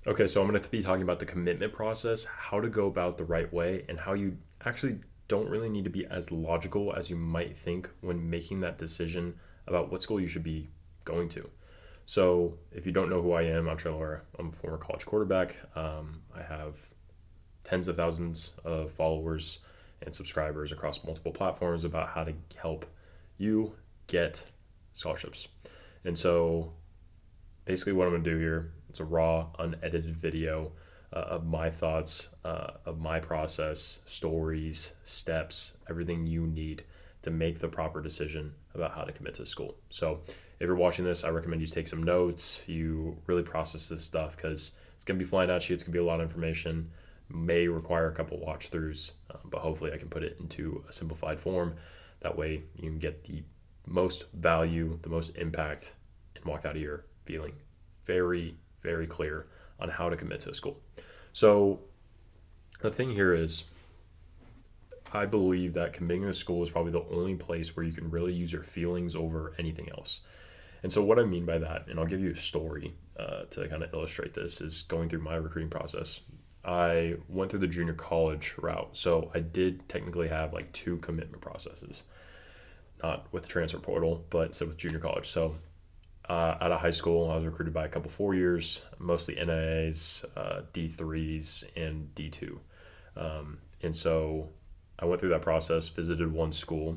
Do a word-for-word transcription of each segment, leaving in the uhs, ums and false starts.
Okay, so I'm going to be talking about the commitment process, how to go about the right way, and how you actually don't really need to be as logical as you might think when making that decision about what school you should be going to. So, if you don't know who I am, I'm Trey Laura. I'm a former college quarterback. Um, I have tens of thousands of followers and subscribers across multiple platforms about how to help you get scholarships. And so, basically what I'm going to do here. It's a raw, unedited video uh, of my thoughts, uh, of my process, stories, steps, everything you need to make the proper decision about how to commit to school. So if you're watching this, I recommend you take some notes. You really process this stuff because it's going to be flying at you. It's going to be a lot of information. May require a couple watch throughs, um, but hopefully I can put it into a simplified form. That way you can get the most value, the most impact, and walk out of here feeling very, very clear on how to commit to a school. So the thing here is, I believe that committing to school is probably the only place where you can really use your feelings over anything else. And so what I mean by that, and I'll give you a story uh, to kind of illustrate this, is going through my recruiting process. I went through the junior college route, so I did technically have like two commitment processes, not with the transfer portal, but instead with junior college. So uh, out of high school, I was recruited by a couple four years, mostly N A As, uh, D threes, and D two. Um, and so I went through that process, visited one school,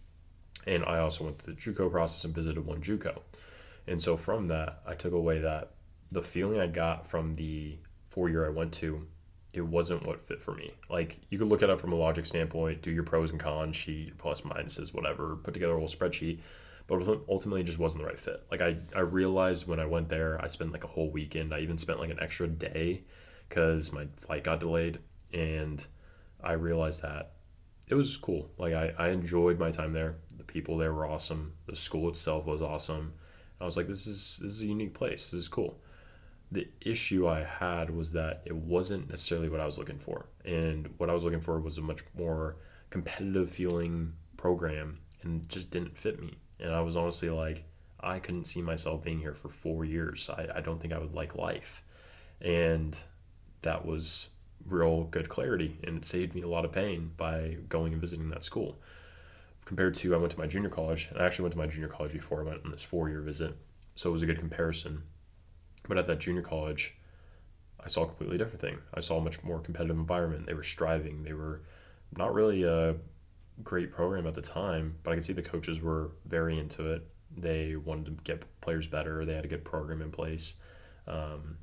and I also went through the JUCO process and visited one JUCO. And so from that, I took away that the feeling I got from the four year I went to, it wasn't what fit for me. Like, you could look at it from a logic standpoint, do your pros and cons sheet, your plus minuses, whatever, put together a whole spreadsheet, but ultimately it just wasn't the right fit. Like, I, I realized when I went there, I spent like a whole weekend. I even spent like an extra day because my flight got delayed. And I realized that it was cool. Like, I, I enjoyed my time there. The people there were awesome. The school itself was awesome. I was like, this is this is a unique place. This is cool. The issue I had was that it wasn't necessarily what I was looking for. And what I was looking for was a much more competitive feeling program and just didn't fit me. And I was honestly like, I couldn't see myself being here for four years. I, I don't think I would like life. And that was real good clarity. And it saved me a lot of pain by going and visiting that school. Compared to, I went to my junior college, and I actually went to my junior college before I went on this four year visit. So it was a good comparison. But at that junior college, I saw a completely different thing. I saw a much more competitive environment. They were striving. They were not really a great program at the time, but I could see the coaches were very into it. They wanted to get players better. They had a good program in place. Um,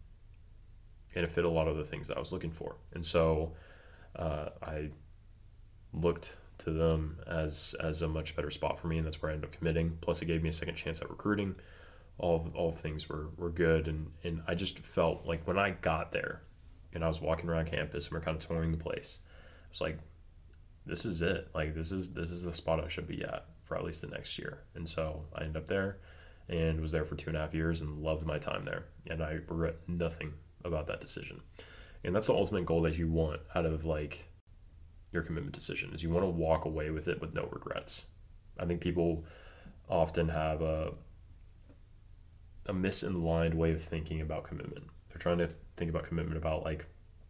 and it fit a lot of the things that I was looking for. And so uh, I looked to them as as a much better spot for me, and that's where I ended up committing. Plus, it gave me a second chance at recruiting. All all things were, were good, and, and I just felt like when I got there and I was walking around campus and we're kind of touring the place, I was like, this is it. Like, this is this is the spot I should be at for at least the next year. And so I ended up there and was there for two and a half years and loved my time there. And I regret nothing about that decision. And that's the ultimate goal that you want out of like your commitment decision, is you want to walk away with it with no regrets. I think people often have a a misaligned way of thinking about commitment. They're trying to think about commitment about like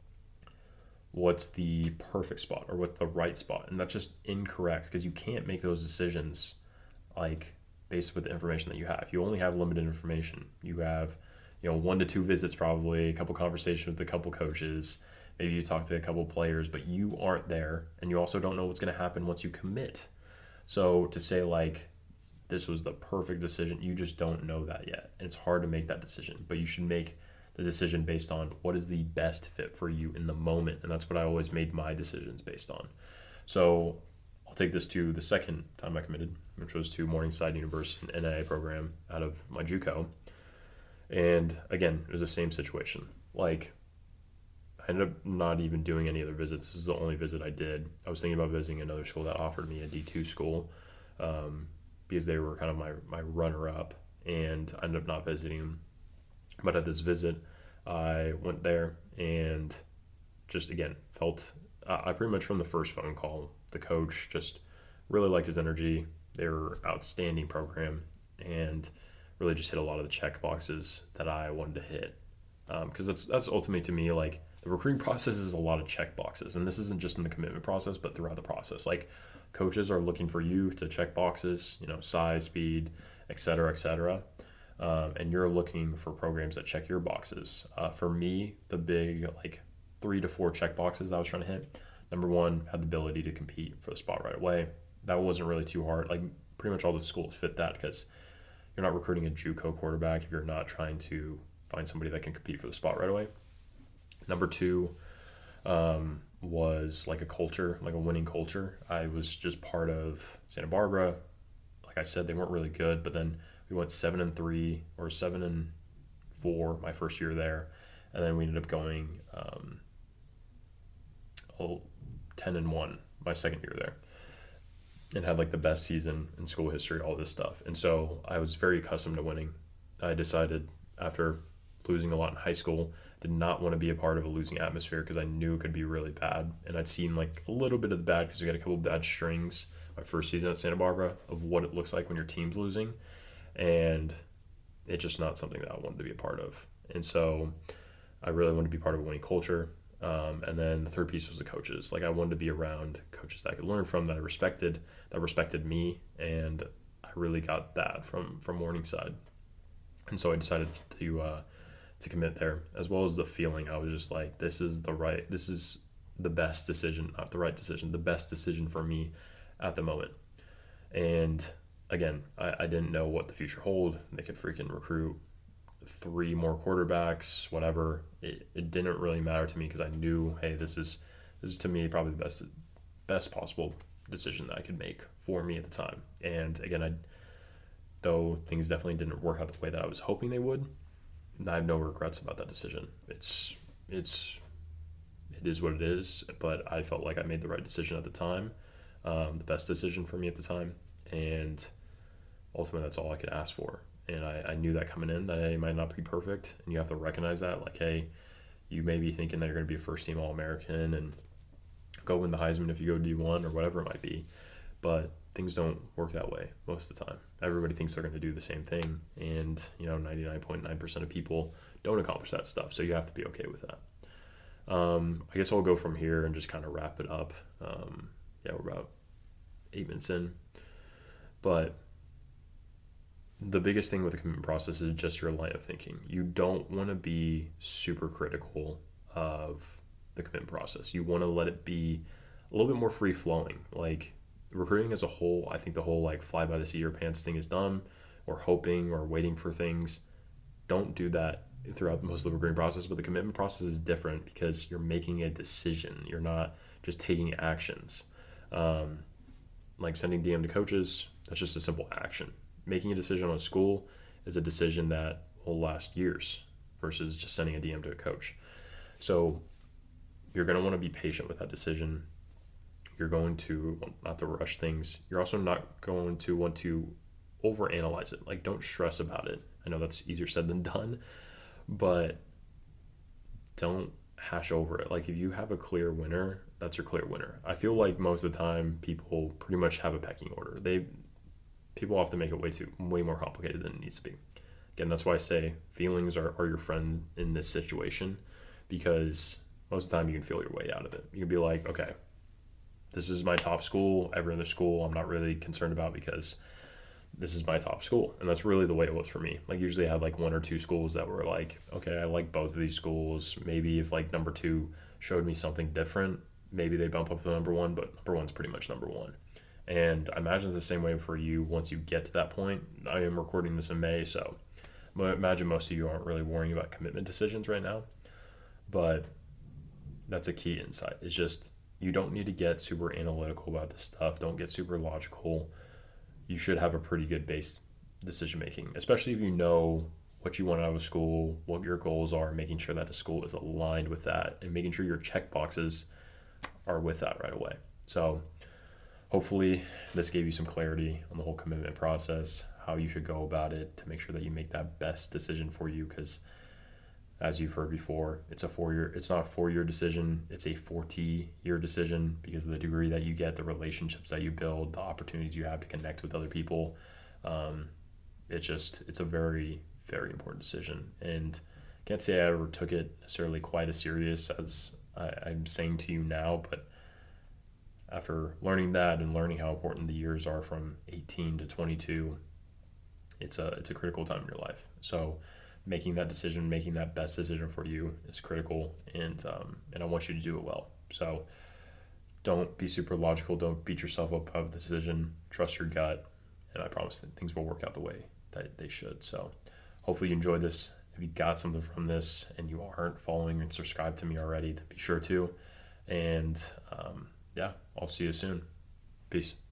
what's the perfect spot or what's the right spot, and that's just incorrect because you can't make those decisions like based with the information that you have. You only have limited information. You have, you know, one to two visits, probably a couple conversations with a couple coaches. Maybe you talk to a couple players, but you aren't there, and you also don't know what's going to happen once you commit. So to say like this was the perfect decision, you just don't know that yet. And it's hard to make that decision, but you should make the decision based on what is the best fit for you in the moment. And that's what I always made my decisions based on. So I'll take this to the second time I committed, which was to Morningside University, an N A A program out of my JUCO. And again, it was the same situation. Like, I ended up not even doing any other visits. This is the only visit I did. I was thinking about visiting another school that offered me a D two school, um, because they were kind of my, my runner-up, and I ended up not visiting them. But at this visit, I went there and just, again, felt, uh, I pretty much from the first phone call, the coach just really liked his energy. They were outstanding program and really just hit a lot of the check boxes that I wanted to hit. because that's that's ultimately to me like the recruiting process is a lot of check boxes, and this isn't just in the commitment process, but throughout the process. Like coaches are looking for you to check boxes, you know, size, speed, et cetera, et cetera. Um, and you're looking for programs that check your boxes. Uh, for me, the big like three to four check boxes I was trying to hit. Number one, had the ability to compete for the spot right away. That wasn't really too hard. Like pretty much all the schools fit that because you're not recruiting a JUCO quarterback if you're not trying to find somebody that can compete for the spot right away. Number two um, was like a culture, like a winning culture. I was just part of Santa Barbara. Like I said, they weren't really good, but then we went seven and three or seven and four my first year there, and then we ended up going um, oh, ten and one my second year there, and had like the best season in school history, all this stuff. And so I was very accustomed to winning. I decided after losing a lot in high school, did not want to be a part of a losing atmosphere because I knew it could be really bad. And I'd seen like a little bit of the bad because we had a couple of bad strings my first season at Santa Barbara of what it looks like when your team's losing. And it's just not something that I wanted to be a part of. And so I really wanted to be part of a winning culture. Um, and then the third piece was the coaches. Like I wanted to be around coaches that I could learn from, that I respected, that respected me. And I really got that from, from Morningside. And so I decided to, uh, to commit there, as well as the feeling. I was just like, this is the right, this is the best decision, not the right decision, the best decision for me at the moment. And again, I, I didn't know what the future hold. They could freaking recruit three more quarterbacks, whatever. It, it didn't really matter to me because I knew, hey, this is this is to me probably the best best possible decision that I could make for me at the time. And again, I though things definitely didn't work out the way that I was hoping they would, I have no regrets about that decision. It's it's it is what it is, but I felt like I made the right decision at the time, um, the best decision for me at the time, and ultimately that's all I could ask for. And I, I knew that coming in, that hey, it might not be perfect, and you have to recognize that. Like, hey, you may be thinking that you're going to be a first-team All-American and go win the Heisman if you go D one or whatever it might be, but things don't work that way most of the time. Everybody thinks they're going to do the same thing, and you know, ninety-nine point nine percent of people don't accomplish that stuff, so you have to be okay with that. Um, I guess I'll go from here and just kind of wrap it up. Um, yeah, we're about eight minutes in, but the biggest thing with the commitment process is just your line of thinking. You don't want to be super critical of the commitment process. You want to let it be a little bit more free-flowing. Like, recruiting as a whole, I think the whole like fly by the seat of your pants thing is dumb, or hoping or waiting for things. Don't do that throughout most of the recruiting process, but the commitment process is different because you're making a decision. You're not just taking actions. Um, like sending D M to coaches, that's just a simple action. Making a decision on a school is a decision that will last years versus just sending a D M to a coach. So you're going to want to be patient with that decision. You're going to not to rush things. You're also not going to want to overanalyze it. Like, don't stress about it. I know that's easier said than done, but don't hash over it. Like, if you have a clear winner, that's your clear winner. I feel like most of the time people pretty much have a pecking order. They people often make it way too way more complicated than it needs to be. Again, that's why I say feelings are, are your friend in this situation, because most of the time you can feel your way out of it. You can be like, okay, this is my top school. Every other school I'm not really concerned about because this is my top school. And that's really the way it was for me. Like, usually I had like one or two schools that were like, okay, I like both of these schools. Maybe if like number two showed me something different, maybe they bump up to number one, but number one's pretty much number one. And I imagine it's the same way for you once you get to that point. I am recording this in May, so I imagine most of you aren't really worrying about commitment decisions right now. But that's a key insight. It's just, you don't need to get super analytical about this stuff. Don't get super logical. You should have a pretty good base decision making, especially if you know what you want out of a school, what your goals are, making sure that the school is aligned with that, and making sure your check boxes are with that right away. So hopefully this gave you some clarity on the whole commitment process, how you should go about it to make sure that you make that best decision for you, because as you've heard before, it's a four-year, it's not a four-year decision, it's a forty-year decision because of the degree that you get, the relationships that you build, the opportunities you have to connect with other people. Um, it's just, it's a very, very important decision. And can't say I ever took it necessarily quite as serious as I, I'm saying to you now, but after learning that and learning how important the years are from eighteen to twenty-two, it's a it's a critical time in your life. So making that decision, making that best decision for you is critical, and um, and I want you to do it well. So don't be super logical. Don't beat yourself up of the decision. Trust your gut, and I promise that things will work out the way that they should. So hopefully you enjoyed this. If you got something from this and you aren't following and subscribed to me already, then be sure to. And um, yeah, I'll see you soon. Peace.